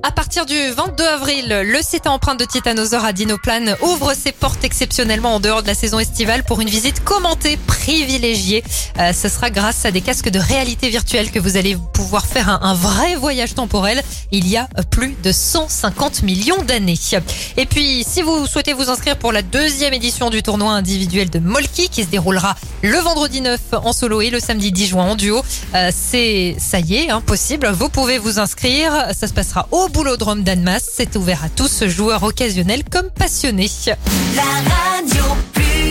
À partir du 22 avril, le site à empreinte de Titanosaure à Dinoplane ouvre ses portes exceptionnellement en dehors de la saison estivale pour une visite commentée privilégiée. Ce sera grâce à des casques de réalité virtuelle que vous allez pouvoir faire un vrai voyage temporel il y a plus de 150 millions d'années. Et puis, si vous souhaitez vous inscrire pour la deuxième édition du tournoi individuel de Molki qui se déroulera le vendredi 9 en solo et le samedi 10 juin en duo, ça y est, possible. Vous pouvez vous inscrire. Ça se passera au Boulodrome d'Annemasse. C'est ouvert à tous, joueurs occasionnels comme passionnés.